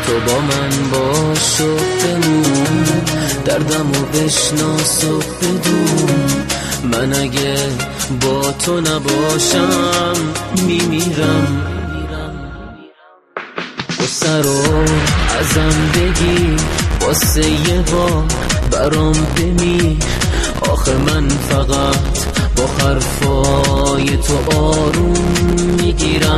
تو با من باش و بمون، دردمو بشناس و بدون من اگه با تو نباشم میمیرم. غصه رو ازم بگی واسه یه بار برام بمیر، آخه من فقط با حرفای تو آروم میگیرم.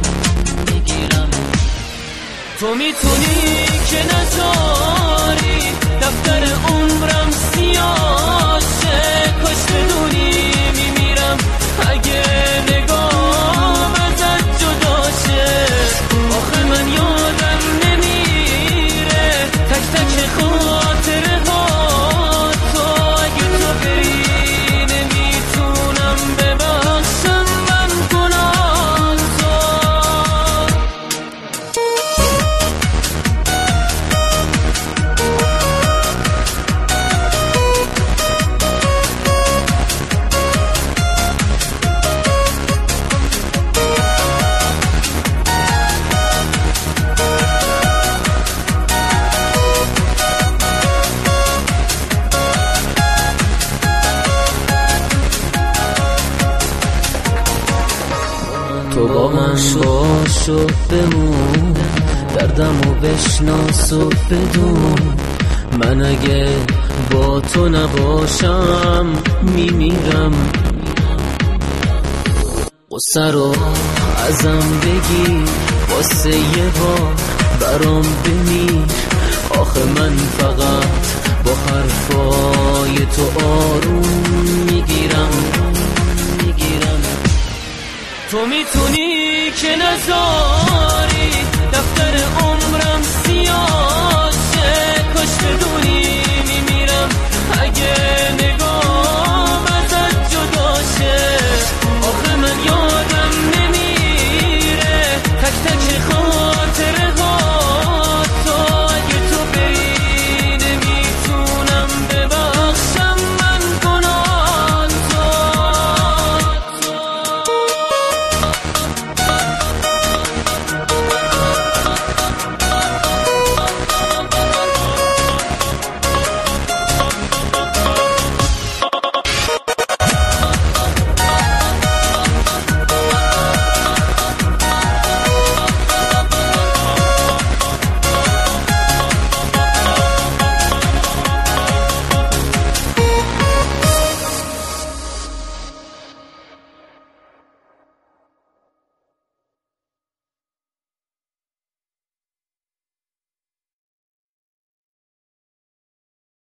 تو میتونی که نذاری دفتر عمرم سیاه شه، کاش بدونی میمیرم اگه نگام ازت جدا شه. آخه من یادم نمیره تک تک خاطره ها تو، اگه تو بری نمیتونم ببخشم من گناه تو. تو با من باش و بمون، دردمو بشناس و بدون من اگه با تو نباشم میمیرم. غصه رو ازم بگی واسه یه بار برام بمیر، آخه من فقط با حرفای تو آروم میگیرم. تو میتونی که نذاری